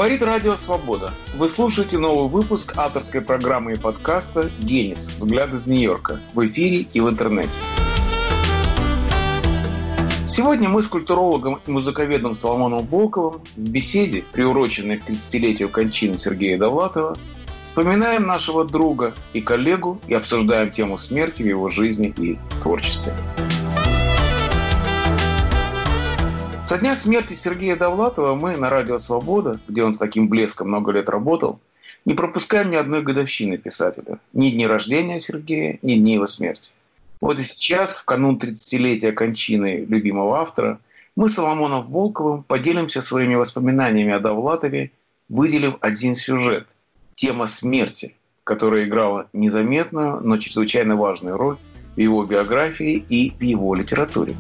Говорит Радио Свобода. Вы слушаете новый выпуск авторской программы и подкаста «Генис. Взгляд из Нью-Йорка» в эфире и в интернете. Сегодня мы с культурологом и музыковедом Соломоном Волковым в беседе, приуроченной к 30-летию кончины Сергея Довлатова, вспоминаем нашего друга и коллегу и обсуждаем тему смерти в его жизни и творчестве. Со дня смерти Сергея Довлатова мы на Радио Свобода, где он с таким блеском много лет работал, не пропускаем ни одной годовщины писателя. Ни дни рождения Сергея, ни дни его смерти. Вот и сейчас, в канун 30-летия кончины любимого автора, мы с Соломоном Волковым поделимся своими воспоминаниями о Довлатове, выделив один сюжет – тема смерти, которая играла незаметную, но чрезвычайно важную роль в его биографии и в его литературе.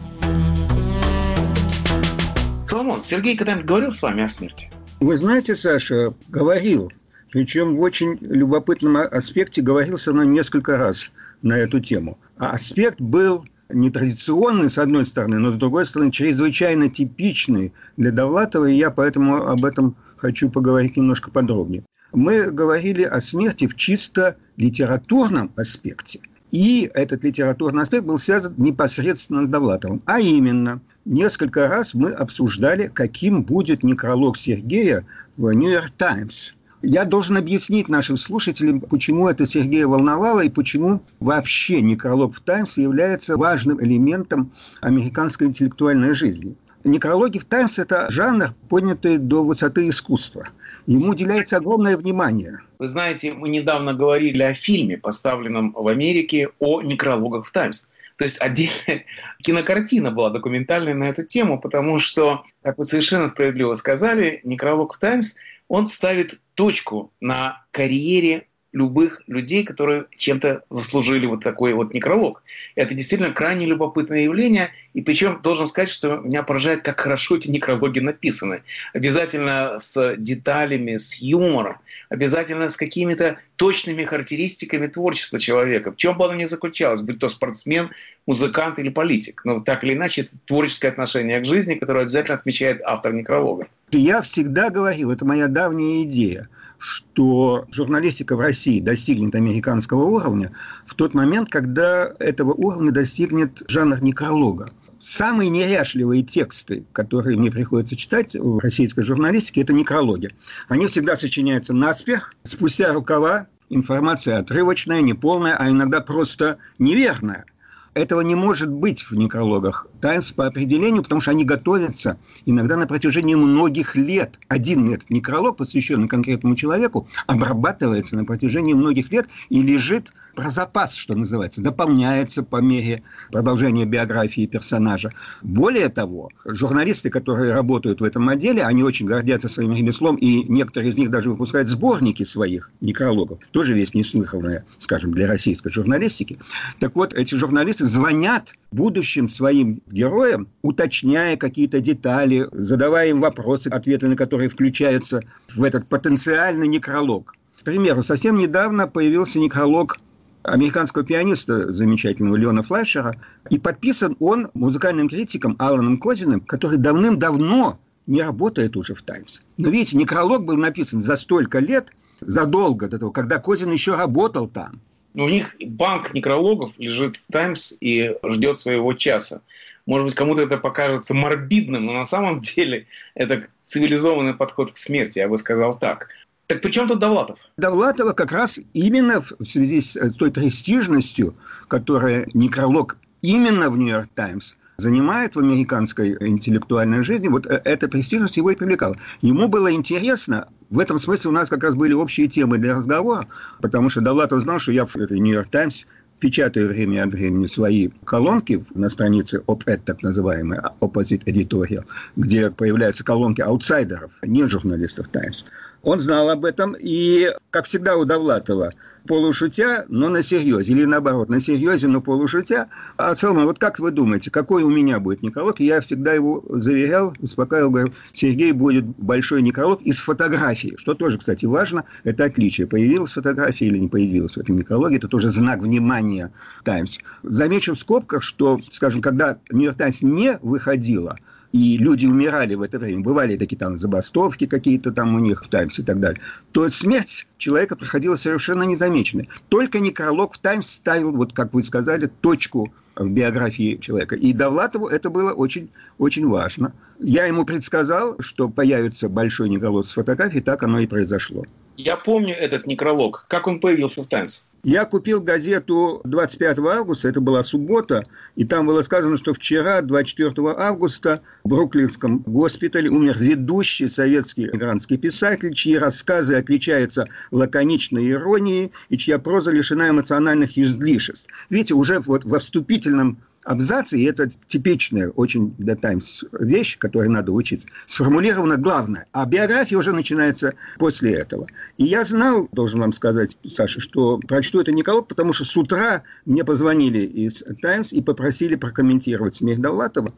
Соломон, Сергей когда-нибудь говорил с вами о смерти? Вы знаете, Саша, говорил. Причем в очень любопытном аспекте говорил со мной несколько раз на эту тему. А аспект был нетрадиционный, с одной стороны, но с другой стороны, чрезвычайно типичный для Довлатова, и я поэтому об этом хочу поговорить немножко подробнее. Мы говорили о смерти в чисто литературном аспекте. И этот литературный аспект был связан непосредственно с Довлатовым. А именно, несколько раз мы обсуждали, каким будет некролог Сергея в «Нью-Йорк Таймс». Я должен объяснить нашим слушателям, почему это Сергея волновало и почему вообще некролог в «Таймс» является важным элементом американской интеллектуальной жизни. Некрологи в «Таймс» – это жанр, поднятый до высоты искусства. Ему уделяется огромное внимание. Вы знаете, мы недавно говорили о фильме, поставленном в Америке, о некрологах в «Таймс». То есть отдельная кинокартина была документальная на эту тему, потому что, как вы совершенно справедливо сказали, некролог в «Таймс», он ставит точку на карьере любых людей, которые чем-то заслужили вот такой вот некролог. Это действительно крайне любопытное явление, и причем должен сказать, что меня поражает, как хорошо эти некрологи написаны. Обязательно с деталями, с юмором, обязательно с какими-то точными характеристиками творчества человека. В чем бы оно ни заключалось, будь то спортсмен, музыкант или политик. Но так или иначе, это творческое отношение к жизни, которое обязательно отмечает автор некролога. Я всегда говорил, это моя давняя идея, что журналистика в России достигнет американского уровня в тот момент, когда этого уровня достигнет жанр некролога. Самые неряшливые тексты, которые мне приходится читать в российской журналистике, это некрологи. Они всегда сочиняются наспех, спустя рукава, информация отрывочная, неполная, а иногда просто неверная. Этого не может быть в некрологах «Таймс» по определению, потому что они готовятся иногда на протяжении многих лет. Один этот некролог, посвященный конкретному человеку, обрабатывается на протяжении многих лет и лежит про запас, что называется, дополняется по мере продолжения биографии персонажа. Более того, журналисты, которые работают в этом отделе, они очень гордятся своим ремеслом, и некоторые из них даже выпускают сборники своих некрологов. Тоже вещь неслыханная, скажем, для российской журналистики. Так вот, эти журналисты звонят будущим своим героям, уточняя какие-то детали, задавая им вопросы, ответы на которые включаются в этот потенциальный некролог. К примеру, совсем недавно появился некролог американского пианиста замечательного Леона Флайшера, и подписан он музыкальным критиком Аланом Козиным, который давным-давно не работает уже в «Таймс». Но видите, некролог был написан за столько лет, задолго до того, когда Козин еще работал там. У них банк некрологов лежит в «Таймс» и ждет своего часа. Может быть, кому-то это покажется морбидным, но на самом деле это цивилизованный подход к смерти, я бы сказал так. Так при чем тут Довлатов? Довлатова как раз именно в связи с той престижностью, которая некролог именно в «Нью-Йорк Таймс» занимает в американской интеллектуальной жизни, вот эта престижность его и привлекала. Ему было интересно, в этом смысле у нас как раз были общие темы для разговора, потому что Довлатов знал, что я в этой «Нью-Йорк Таймс» печатаю время от времени свои колонки на странице ОПЭД, так называемой, Opposite Editorial, где появляются колонки аутсайдеров, не журналистов «Таймс». Он знал об этом, и, как всегда у Довлатова, полушутя, но на серьезе, или наоборот, на серьезе, но полушутя. А Соломон, вот как вы думаете, какой у меня будет некролог? Я всегда его заверял, успокаивал, говорил, Сергей будет большой некролог из фотографии, что тоже, кстати, важно, это отличие, появилась фотография или не появилась в этом некрологе, это тоже знак внимания «Таймс». Замечу в скобках, что, скажем, когда «Нью-Йорк Таймс» не выходила, и люди умирали в это время, бывали такие там забастовки какие-то там у них в «Таймс» и так далее, то смерть человека проходила совершенно незамеченной. Только некролог в «Таймс» ставил, вот как вы сказали, точку в биографии человека. И Довлатову это было очень, очень важно. Я ему предсказал, что появится большой некролог с фотографией, так оно и произошло. Я помню этот некролог. Как он появился в «Таймс»? Я купил газету 25 августа, это была суббота, и там было сказано, что вчера, 24 августа, в Бруклинском госпитале умер ведущий советский эмигрантский писатель, чьи рассказы отличаются лаконичной иронией и чья проза лишена эмоциональных излишеств. Видите, уже вот во вступительном абзаце, и это типичная очень для «Таймс» вещь, которой надо учиться, сформулировано главное, а биография уже начинается после этого. И я знал, должен вам сказать, Саша, что прочту это некролог, потому что с утра мне позвонили из «Таймс» и попросили прокомментировать смерть Довлатова.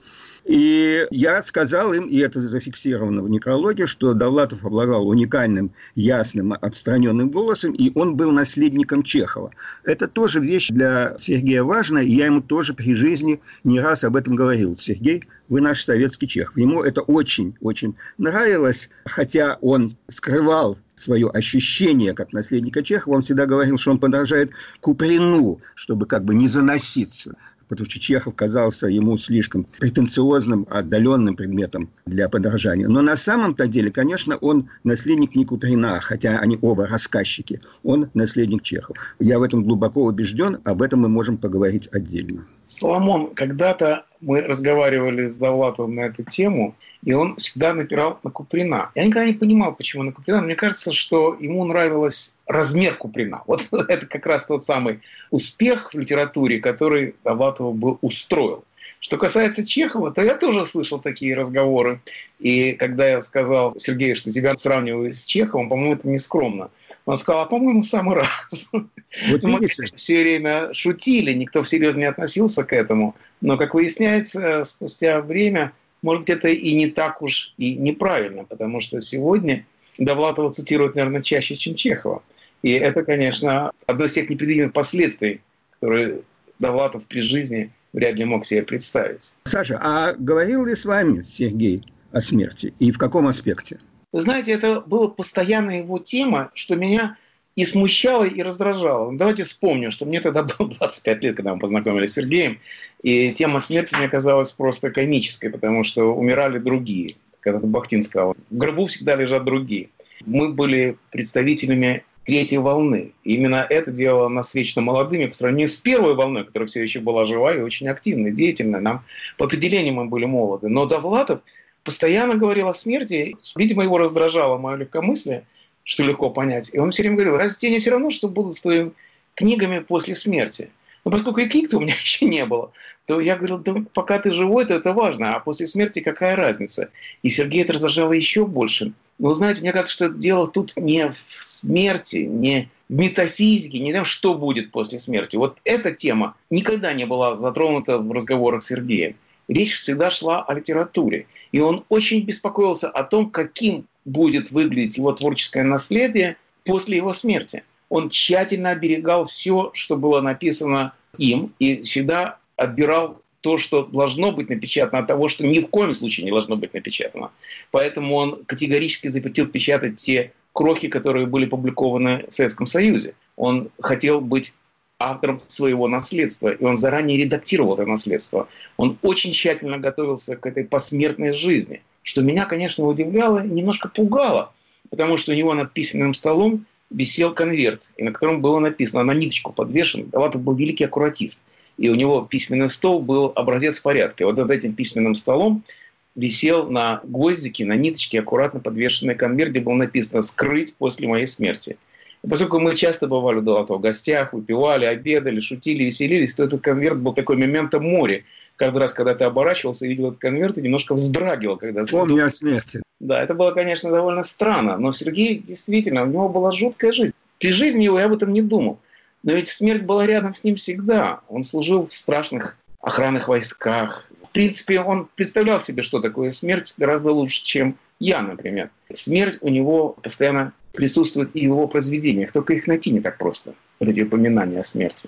И я сказал им, и это зафиксировано в некрологе, что Довлатов обладал уникальным, ясным, отстраненным голосом, и он был наследником Чехова. Это тоже вещь для Сергея важная, и я ему тоже при жизни не раз об этом говорил. Сергей, вы наш советский Чехов. Ему это очень-очень нравилось, хотя он скрывал свое ощущение как наследника Чехова, он всегда говорил, что он подражает Куприну, чтобы как бы не заноситься. Потому что Чехов казался ему слишком претенциозным, отдаленным предметом для подражания. Но на самом-то деле, конечно, он наследник не Куприна, хотя они оба рассказчики. Он наследник Чехова. Я в этом глубоко убежден, об этом мы можем поговорить отдельно. Соломон, когда-то мы разговаривали с Довлатовым на эту тему, и он всегда напирал на Куприна. Я никогда не понимал, почему на Куприна. Мне кажется, что ему нравился размер Куприна. Вот это как раз тот самый успех в литературе, который Довлатова бы устроил. Что касается Чехова, то я тоже слышал такие разговоры. И когда я сказал Сергею, что тебя сравнивают с Чеховым, по-моему, это нескромно. Он сказал, по-моему, в самый раз. Вот мы все время шутили, никто всерьез не относился к этому. Но, как выясняется, спустя время, может быть, это и не так уж и неправильно, потому что сегодня Довлатова цитируют, наверное, чаще, чем Чехова. И это, конечно, одно из тех непредвиденных последствий, которые Довлатов при жизни вряд ли мог себе представить. Саша, а говорил ли с вами Сергей о смерти? И в каком аспекте? Вы знаете, это была постоянная его тема, что меня и смущало, и раздражало. Давайте вспомним, что мне тогда было 25 лет, когда мы познакомились с Сергеем, и тема смерти мне казалась просто комической, потому что умирали другие. Когда-то Бахтин сказал, в гробу всегда лежат другие. Мы были представителями третьей волны. И именно это делало нас вечно молодыми по сравнению с первой волной, которая все еще была жива и очень активной, деятельной. Нам по определению мы были молоды. Но Довлатов постоянно говорил о смерти. Видимо, его раздражало мое легкомыслие, что легко понять. И он все время говорил, разве тебе не все равно, что будут с твоими книгами после смерти? Но поскольку и книг-то у меня еще не было, то я говорил, да пока ты живой, то это важно, а после смерти какая разница? И Сергей это раздражало еще больше. Но знаете, мне кажется, что дело тут не в смерти, не в метафизике, не в том, что будет после смерти. Вот эта тема никогда не была затронута в разговорах с Сергеем. Речь всегда шла о литературе. И он очень беспокоился о том, каким будет выглядеть его творческое наследие после его смерти. Он тщательно оберегал все, что было написано им, и всегда отбирал то, что должно быть напечатано, от того, что ни в коем случае не должно быть напечатано. Поэтому он категорически запретил печатать те крохи, которые были опубликованы в Советском Союзе. Он хотел быть автором своего наследства, и он заранее редактировал это наследство. Он очень тщательно готовился к этой посмертной жизни, что меня, конечно, удивляло и немножко пугало, потому что у него над письменным столом висел конверт, и на котором было написано, на ниточку подвешен, Довлатов был великий аккуратист, и у него письменный стол был образец порядка. И вот над этим письменным столом висел на гвоздике, на ниточке аккуратно подвешенный конверт, где было написано «Скрыть после моей смерти». И поскольку мы часто бывали у Довлатова в гостях, выпивали, обедали, шутили, веселились, то этот конверт был такой момента море. Каждый раз, когда ты оборачивался и видел этот конверт, ты немножко вздрагивал. Когда Помню о смерти. Да, это было, конечно, довольно странно, но Сергей действительно, у него была жуткая жизнь. При жизни его я об этом не думал. Но ведь смерть была рядом с ним всегда. Он служил в страшных охранных войсках. В принципе, он представлял себе, что такое смерть, гораздо лучше, чем я, например. Смерть у него постоянно присутствует и в его произведениях, только их найти не так просто, вот эти упоминания о смерти.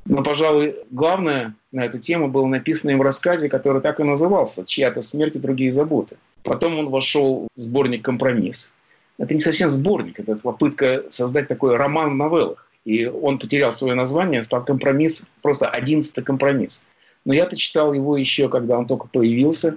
Но, пожалуй, главное на эту тему было написано им в рассказе, который так и назывался «Чья-то смерть и другие заботы». Потом он вошел в сборник «Компромисс». Это не совсем сборник, это попытка создать такой роман в новеллах. И он потерял свое название, стал «Компромисс», просто 11-й компромисс. Но я-то читал его еще, когда он только появился.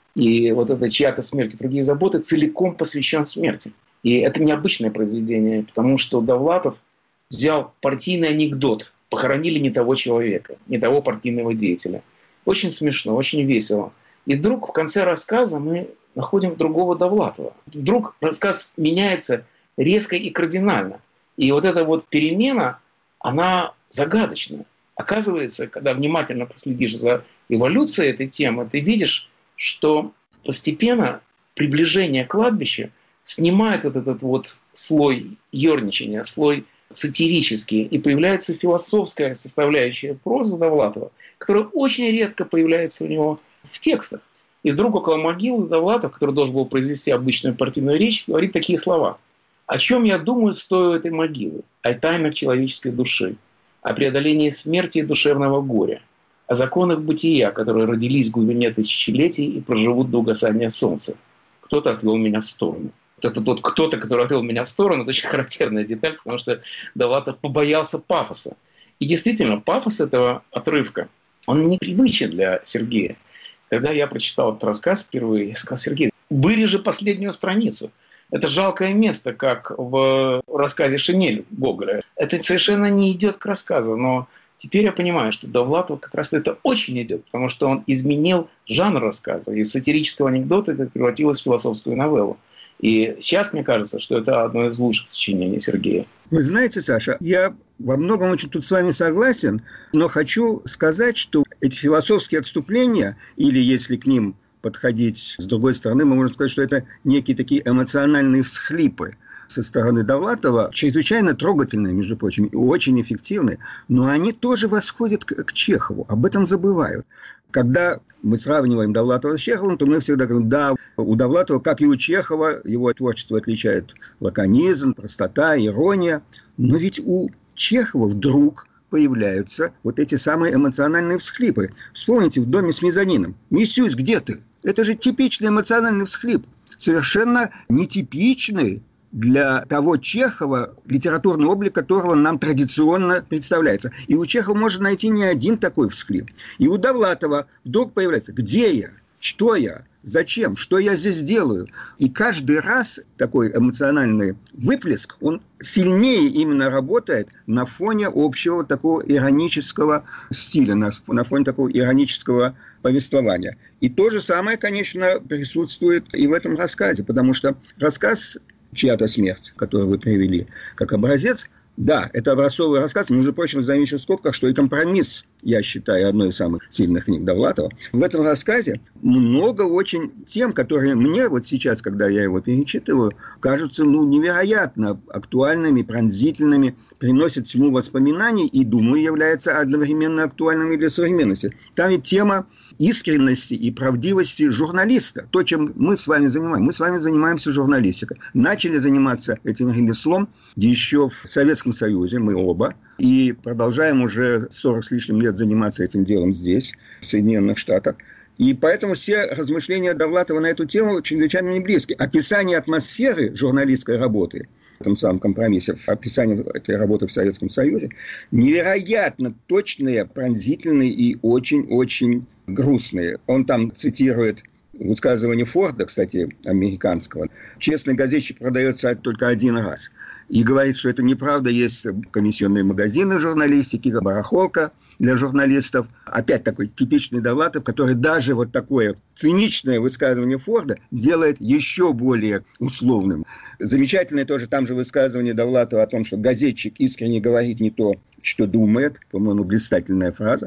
И вот это «Чья-то смерть и другие заботы» целиком посвящен смерти. И это необычное произведение, потому что Довлатов взял партийный анекдот. Похоронили не того человека, не того партийного деятеля. Очень смешно, очень весело. И вдруг в конце рассказа мы находим другого Довлатова. Вдруг рассказ меняется резко и кардинально. И вот эта вот перемена, она загадочная. Оказывается, когда внимательно проследишь за эволюцией этой темы, ты видишь, что постепенно приближение к кладбищу снимает вот этот вот слой ерничания, слой сатирический, и появляется философская составляющая прозы Довлатова, которая очень редко появляется у него в текстах. И вдруг около могилы Довлатов, который должен был произнести обычную партийную речь, говорит такие слова: «О чем я думаю, стоя этой могилы? О тайнах человеческой души, о преодолении смерти и душевного горя, о законах бытия, которые родились в глубине тысячелетий и проживут до угасания солнца. Кто-то отвел меня в сторону». Это тот кто-то, который отвел меня в сторону, это очень характерная деталь, потому что Довлатов побоялся пафоса. И действительно, пафос этого отрывка, он непривычен для Сергея. Когда я прочитал этот рассказ впервые, я сказал: Сергей, вырежи последнюю страницу. Это жалкое место, как в рассказе «Шинель» Гоголя. Это совершенно не идет к рассказу, но теперь я понимаю, что Довлатову как раз это очень идет, потому что он изменил жанр рассказа. Из сатирического анекдота это превратилось в философскую новеллу. И сейчас мне кажется, что это одно из лучших сочинений Сергея. Вы знаете, Саша, я во многом очень тут с вами согласен, но хочу сказать, что эти философские отступления, или если к ним подходить с другой стороны, мы можем сказать, что это некие такие эмоциональные всхлипы со стороны Довлатова, чрезвычайно трогательные, между прочим, и очень эффективные, но они тоже восходят к Чехову, об этом забывают. Когда мы сравниваем Довлатова с Чеховым, то мы всегда говорим: да, у Довлатова, как и у Чехова, его творчество отличает лаконизм, простота, ирония. Но ведь у Чехова вдруг появляются вот эти самые эмоциональные всхлипы. Вспомните в «Доме с мезонином». «Мисюсь, где ты?» Это же типичный эмоциональный всхлип. Совершенно нетипичный для того Чехова, литературный облик которого нам традиционно представляется. И у Чехова можно найти не один такой всхлип. И у Довлатова вдруг появляется: где я? Что я? Зачем? Что я здесь делаю? И каждый раз такой эмоциональный выплеск, он сильнее именно работает на фоне общего такого иронического стиля, на фоне такого иронического повествования. И то же самое, конечно, присутствует и в этом рассказе, потому что рассказ «Чья-то смерть», которую вы привели как образец, да, это образцовый рассказ, между прочим, замечу в скобках, что и «Компромисс», я считаю, одной из самых сильных книг Довлатова. В этом рассказе много очень тем, которые мне вот сейчас, когда я его перечитываю, кажутся невероятно актуальными, пронзительными, приносят всему воспоминаний и, думаю, являются одновременно актуальными для современности. Там ведь тема искренности и правдивости журналиста. То, чем мы с вами занимаемся. Мы с вами занимаемся журналистикой. Начали заниматься этим ремеслом еще в Советском Союзе, мы оба, и продолжаем уже 40 с лишним лет заниматься этим делом здесь, в Соединенных Штатах. И поэтому все размышления Довлатова на эту тему чрезвычайно не близки. Описание атмосферы журналистской работы в этом самом «Компромиссе», описание этой работы в Советском Союзе, невероятно точные, пронзительные и очень-очень грустные. Он там цитирует высказывание Форда, кстати, американского: «Честный газетчик продается только один раз». И говорит, что это неправда, есть комиссионные магазины журналистики, барахолка для журналистов. Опять такой типичный Довлатов, который даже вот такое циничное высказывание Форда делает еще более условным. Замечательное тоже там же высказывание Довлатова о том, что газетчик искренне говорит не то, что думает. По-моему, блистательная фраза.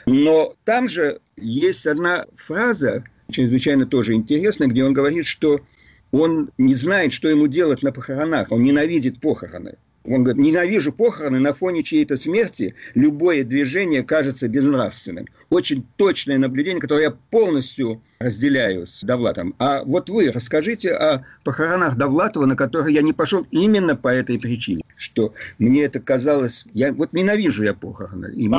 Но там же есть одна фраза, чрезвычайно тоже интересная, где он говорит, что он не знает, что ему делать на похоронах. Он ненавидит похороны. Он говорит: ненавижу похороны, на фоне чьей-то смерти любое движение кажется безнравственным. Очень точное наблюдение, которое я полностью разделяю с Довлатовым. А вот вы расскажите о похоронах Довлатова, на которые я не пошел именно по этой причине. Что мне это казалось... Вот ненавижу я похороны. И мне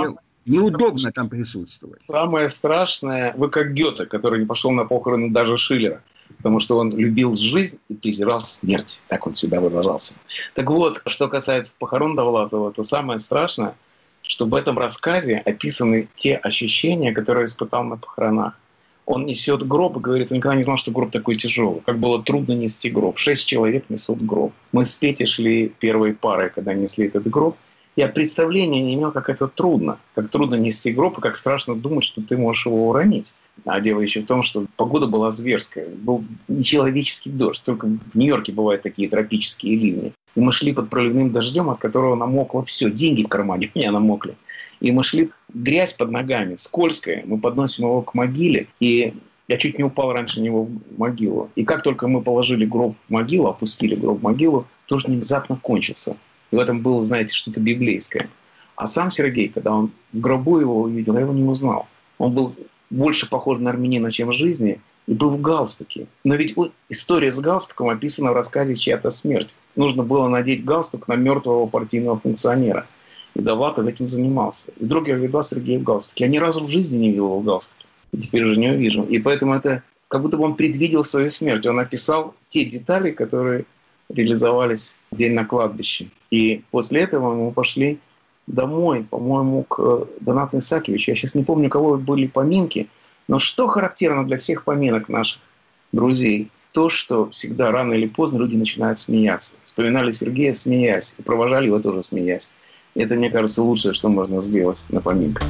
неудобно там присутствовать. Самое страшное, вы как Гёте, который не пошел на похороны даже Шиллера, потому что он любил жизнь и презирал смерть. Так он всегда выражался. Так вот, что касается похорон Довлатова, то самое страшное, что в этом рассказе описаны те ощущения, которые испытал на похоронах. Он несет гроб и говорит, он никогда не знал, что гроб такой тяжелый. Как было трудно нести гроб. 6 человек несут гроб. Мы с Петей шли первой парой, когда несли этот гроб. Я представления не имел, как это трудно. Как трудно нести гроб, и как страшно думать, что ты можешь его уронить. А дело еще в том, что погода была зверская. Был нечеловеческий дождь. Только в Нью-Йорке бывают такие тропические ливни. И мы шли под проливным дождем, от которого намокло все. Деньги в кармане у меня намокли. И мы шли, грязь под ногами, скользкая. Мы подносим его к могиле. И я чуть не упал раньше него в могилу. И как только мы положили гроб в могилу, опустили гроб в могилу, дождь внезапно кончился. И в этом было, знаете, что-то библейское. А сам Сергей, когда он в гробу его увидел, я его не узнал. Он был больше похож на армянина, чем в жизни, и был в галстуке. Но ведь история с галстуком описана в рассказе «Чья-то смерть». Нужно было надеть галстук на мертвого партийного функционера. И Довлатов этим занимался. И вдруг я увидел Сергея в галстуке. Я ни разу в жизни не видел его в галстуке. И теперь уже не увижу. И поэтому это как будто бы он предвидел свою смерть. Он описал те детали, которые реализовались в день на кладбище. И после этого мы пошли домой, по-моему, к Донату Исаакиевичу. Я сейчас не помню, у кого были поминки, но что характерно для всех поминок наших друзей? То, что всегда рано или поздно люди начинают смеяться. Вспоминали Сергея, смеясь, и провожали его тоже, смеясь. Это, мне кажется, лучшее, что можно сделать на поминках.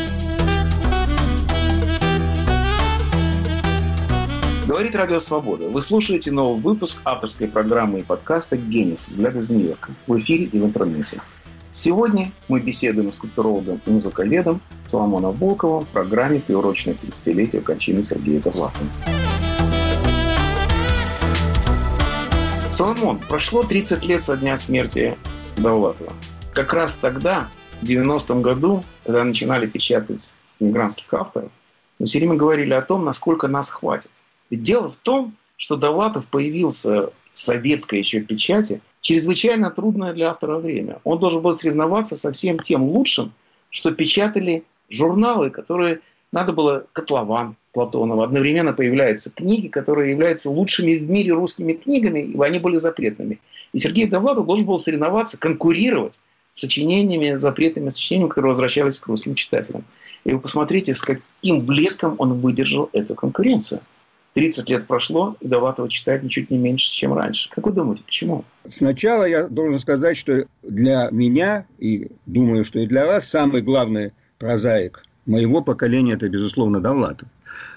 Говорит Радио Свобода. Вы слушаете новый выпуск авторской программы и подкаста «Генис. Взгляд из Нью-Йорка» в эфире и в интернете. Сегодня мы беседуем с культурологом и музыковедом Соломоном Волковым в программе, приуроченной к 30-летию кончины Сергея Довлатова. Соломон, прошло 30 лет со дня смерти Довлатова. Как раз тогда, в 90-м году, когда начинали печатать иммигрантских авторов, мы все время говорили о том, насколько нас хватит. Ведь дело в том, что Довлатов появился в советской еще печати чрезвычайно трудное для автора время. Он должен был соревноваться со всем тем лучшим, что печатали журналы, которые надо было «Котлован» Платонова. Одновременно появляются книги, которые являются лучшими в мире русскими книгами, и они были запретными. И Сергей Довлатов должен был соревноваться, конкурировать с сочинениями, запретными сочинениями, которые возвращались к русским читателям. И вы посмотрите, с каким блеском он выдержал эту конкуренцию. 30 лет прошло, и Довлатова читают ничуть не меньше, чем раньше. Как вы думаете, почему? Сначала я должен сказать, что для меня, и думаю, что и для вас, самый главный прозаик моего поколения – это, безусловно, Довлатов.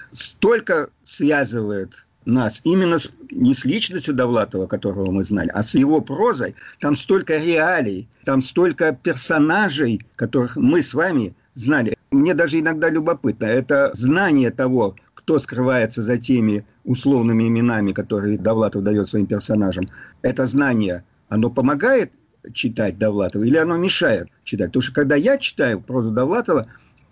Столько связывает нас именно не с личностью Довлатова, которого мы знали, а с его прозой. Там столько реалий, там столько персонажей, которых мы с вами знали. Мне даже иногда любопытно, это знание того, кто скрывается за теми условными именами, которые Довлатов дает своим персонажам. Это знание, оно помогает читать Довлатова или оно мешает читать? Потому что когда я читаю прозу Довлатова,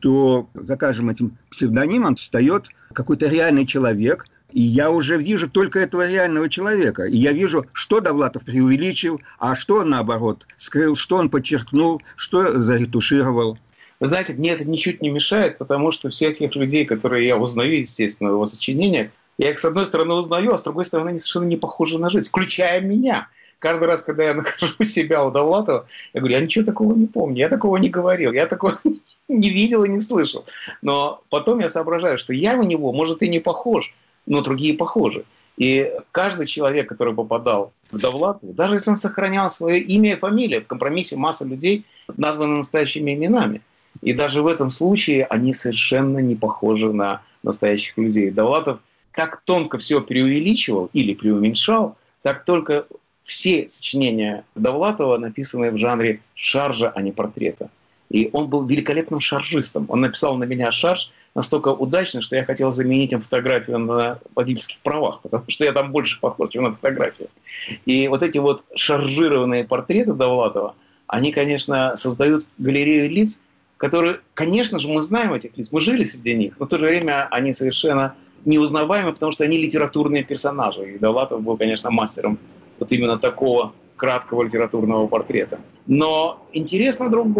то за каждым этим псевдонимом встает какой-то реальный человек, и я уже вижу только этого реального человека. И я вижу, что Довлатов преувеличил, а что он, наоборот, скрыл, что он подчеркнул, что заретушировал. Вы знаете, мне это ничуть не мешает, потому что все тех людей, которые я узнаю, естественно, в его сочинениях, я их с одной стороны узнаю, а с другой стороны они совершенно не похожи на жизнь, включая меня. Каждый раз, когда я нахожу себя у Довлатова, я говорю, я ничего такого не помню, я такого не говорил, я такого не видел и не слышал. Но потом я соображаю, что я у него, может, и не похож, но другие похожи. И каждый человек, который попадал к Довлатову, даже если он сохранял свое имя и фамилию, в компромиссе масса людей названы настоящими именами. И даже в этом случае они совершенно не похожи на настоящих людей. Довлатов так тонко все преувеличивал или преуменьшал, так только все сочинения Довлатова написаны в жанре шаржа, а не портрета. И он был великолепным шаржистом. Он написал на меня шарж настолько удачно, что я хотел заменить им фотографию на водительских правах, потому что я там больше похож, чем на фотографию. И вот эти вот шаржированные портреты Довлатова, они, конечно, создают галерею лиц, которые, конечно же, мы знаем этих лиц, мы жили среди них, но в то же время они совершенно неузнаваемы, потому что они литературные персонажи. И Довлатов был, конечно, мастером вот именно такого краткого литературного портрета. Но интересно другое.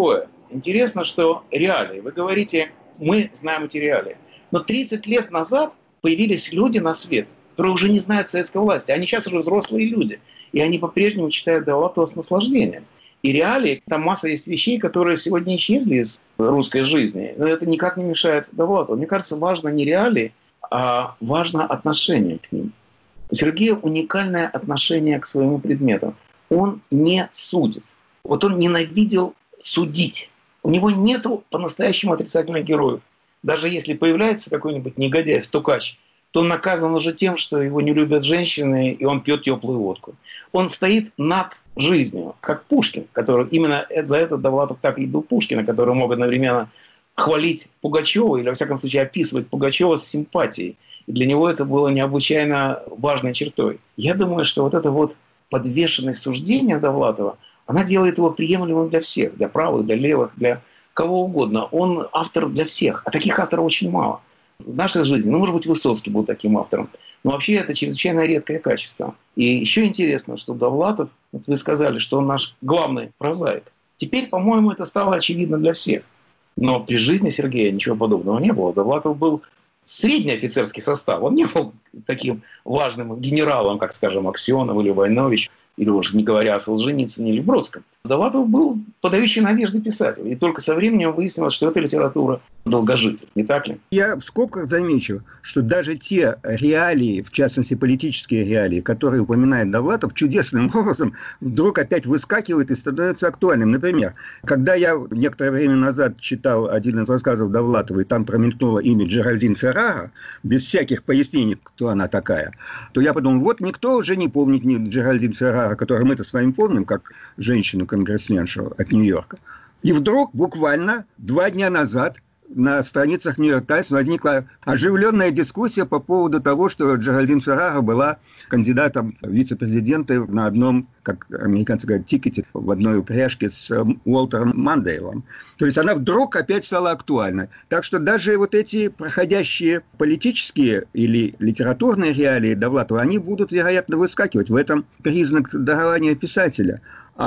Интересно, что реалии. Вы говорите, мы знаем эти реалии. Но 30 лет назад появились люди на свет, которые уже не знают советской власти. Они сейчас уже взрослые люди. И они по-прежнему читают Довлатова с наслаждением. И реалии, там масса есть вещей, которые сегодня исчезли из русской жизни. Но это никак не мешает Довлатову. Мне кажется, важно не реалии, а важно отношение к ним. У Сергея уникальное отношение к своему предмету. Он не судит. Вот он ненавидел судить. У него нету по-настоящему отрицательных героев. Даже если появляется какой-нибудь негодяй, стукач, то он наказан уже тем, что его не любят женщины, и он пьет теплую водку. Он стоит над жизнью, как Пушкин, который именно за это Довлатов так любил Пушкина, который мог одновременно хвалить Пугачева или, во всяком случае, описывать Пугачева с симпатией. И для него это было необычайно важной чертой. Я думаю, что вот эта вот подвешенность суждения Довлатова, она делает его приемлемым для всех, для правых, для левых, для кого угодно. Он автор для всех, а таких авторов очень мало. В нашей жизни, может быть, Высоцкий был таким автором, но вообще это чрезвычайно редкое качество. И еще интересно, что Довлатов, вот вы сказали, что он наш главный прозаик. Теперь, по-моему, это стало очевидно для всех. Но при жизни Сергея ничего подобного не было. Довлатов был средний офицерский состав. Он не был таким важным генералом, как, скажем, Аксенов или Войнович, или уже не говоря о Солженицыне или Бродском. Довлатов был подающий надежды писатель. И только со временем выяснилось, что эта литература долгожитель. Не так ли? Я в скобках замечу, что даже те реалии, в частности политические реалии, которые упоминает Довлатов, чудесным образом вдруг опять выскакивают и становятся актуальным. Например, когда я некоторое время назад читал один из рассказов Довлатова, и там промелькнуло имя Джеральдин Феррара, без всяких пояснений, кто она такая, то я подумал, вот никто уже не помнит Джеральдин Феррара, которую мы-то с вами помним, как женщину-конгрессменшу от Нью-Йорка. И вдруг, буквально 2 дня назад, на страницах «Нью-Йорк Таймс» возникла оживленная дискуссия по поводу того, что Джеральдин Феррара была кандидатом в вице-президенты на одном, как американцы говорят, тикете, в одной упряжке с Уолтером Мандейлом. То есть она вдруг опять стала актуальной. Так что даже вот эти проходящие политические или литературные реалии Довлатова, они будут, вероятно, выскакивать. В этом признак дарования писателя.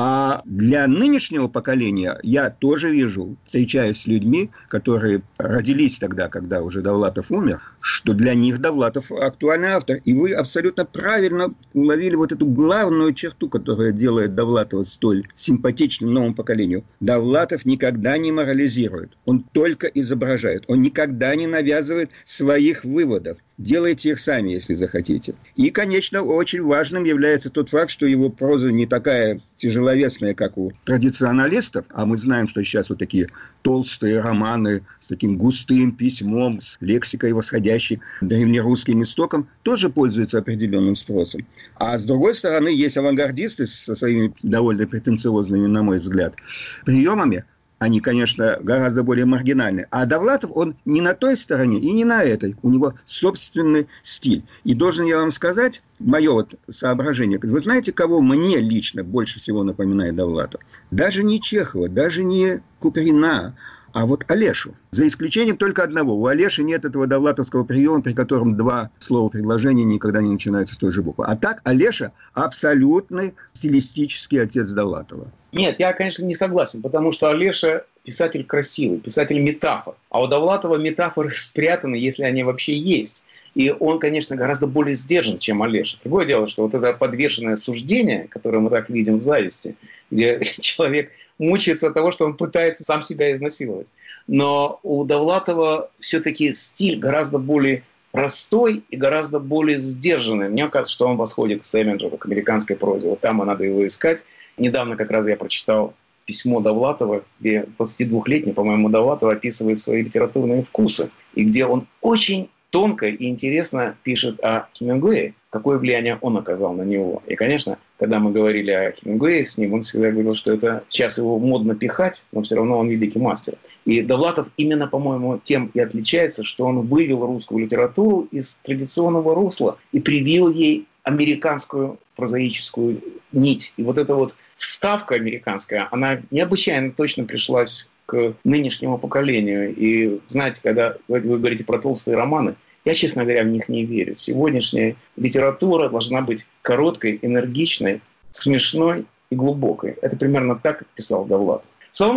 А для нынешнего поколения я тоже вижу, встречаясь с людьми, которые родились тогда, когда уже Довлатов умер, что для них Довлатов актуальный автор. И вы абсолютно правильно уловили вот эту главную черту, которая делает Довлатова столь симпатичным новому поколению. Довлатов никогда не морализирует, он только изображает, он никогда не навязывает своих выводов. Делайте их сами, если захотите. И, конечно, очень важным является тот факт, что его проза не такая тяжеловесная, как у традиционалистов, а мы знаем, что сейчас вот такие толстые романы с таким густым письмом, с лексикой, восходящей к древнерусским истокам, тоже пользуются определенным спросом. А с другой стороны, есть авангардисты со своими довольно претенциозными, на мой взгляд, приемами. Они, конечно, гораздо более маргинальны. А Довлатов, он не на той стороне и не на этой. У него собственный стиль. И должен я вам сказать, мое вот соображение. Вы знаете, кого мне лично больше всего напоминает Довлатов? Даже не Чехова, даже не Куприна, а вот Олешу. За исключением только одного. У Олеши нет этого довлатовского приема, при котором 2 слова предложения никогда не начинаются с той же буквы. А так Олеша абсолютный стилистический отец Довлатова. Нет, я, конечно, не согласен, потому что Олеша писатель красивый, писатель метафор. А у Довлатова метафоры спрятаны, если они вообще есть. И он, конечно, гораздо более сдержан, чем Олеша. Другое дело, что вот это подвешенное суждение, которое мы так видим в «Зависти», где человек мучается от того, что он пытается сам себя изнасиловать. Но у Довлатова все-таки стиль гораздо более простой и гораздо более сдержанный. Мне кажется, что он восходит к Селлинджеру, к американской прозе. Вот там и надо его искать. Недавно как раз я прочитал письмо Довлатова, где 22-летний, по-моему, Довлатов описывает свои литературные вкусы. И где он очень тонко и интересно пишет о Хемингуэе, какое влияние он оказал на него. И, конечно, когда мы говорили о Хемингуэе с ним, он всегда говорил, что это сейчас его модно пихать, но все равно он великий мастер. И Довлатов именно, по-моему, тем и отличается, что он вывел русскую литературу из традиционного русла и привил ей американскую прозаическую нить. И вот эта вот вставка американская, она необычайно точно пришлась к нынешнему поколению. И знаете, когда вы говорите про толстые романы, я, честно говоря, в них не верю. Сегодняшняя литература должна быть короткой, энергичной, смешной и глубокой. Это примерно так, как писал Довлатов. Соломон,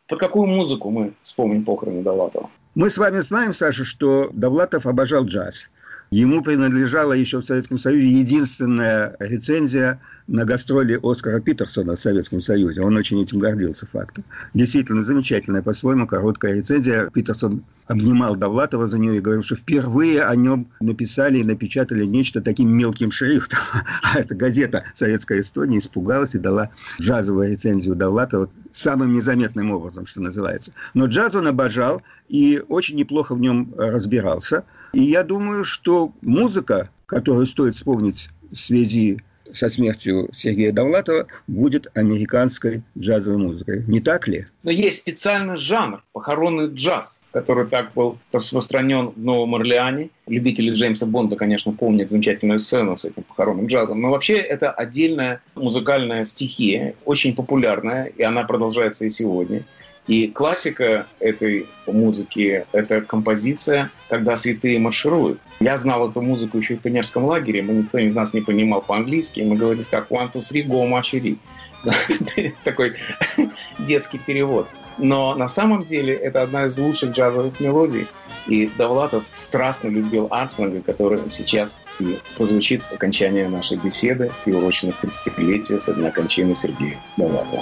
Под какую музыку мы вспомним похороны Довлатова? Мы с вами знаем, Саша, что Довлатов обожал джаз. Ему принадлежала еще в Советском Союзе единственная рецензия на гастроли Оскара Питерсона в Советском Союзе. Он очень этим гордился, фактом. Действительно замечательная, по-своему, короткая рецензия. Питерсон обнимал Довлатова за нее и говорил, что впервые о нем написали и напечатали нечто таким мелким шрифтом. А эта газета «Советская Эстония» испугалась и дала джазовую рецензию Довлатова самым незаметным образом, что называется. Но джаз он обожал и очень неплохо в нем разбирался. И я думаю, что музыка, которую стоит вспомнить в связи со смертью Сергея Довлатова, будет американской джазовой музыкой. Не так ли? Но есть специальный жанр – похоронный джаз, который так был распространен в Новом Орлеане. Любители Джеймса Бонда, конечно, помнят замечательную сцену с этим похоронным джазом. Но вообще это отдельная музыкальная стихия, очень популярная, и она продолжается и сегодня. И классика этой музыки – это композиция «Когда святые маршируют». Я знал эту музыку еще в пионерском лагере, никто из нас не понимал по-английски, мы говорили как «one, two, three, go, march, такой детский перевод. Но на самом деле это одна из лучших джазовых мелодий. И Довлатов страстно любил Армстронга, который сейчас и прозвучит в окончании нашей беседы, приуроченной к 30-летию со дня кончины Сергея Довлатова.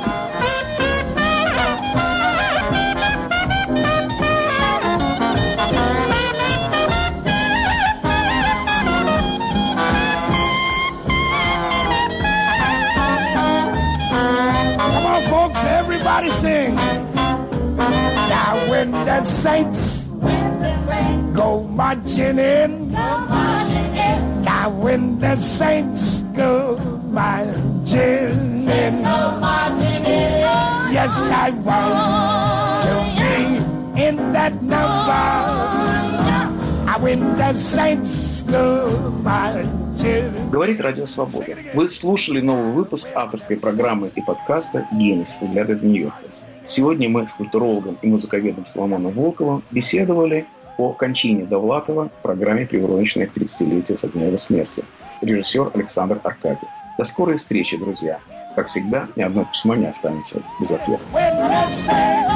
Everybody sing. Now when the saints go marching in. Now when the saints go marching in. Yes, I want to be in that number. When the saints go marching. Говорит Радио Свобода. Вы слушали новый выпуск авторской программы и подкаста «Генис. Взгляд из Нью-Йорка». Сегодня мы с культурологом и музыковедом Соломоном Волковым беседовали о кончине Довлатова в программе, приуроченной к 30-летию со дня его смерти. Режиссер Александр Аркадьев. До скорой встречи, друзья. Как всегда, ни одно письмо не останется без ответа.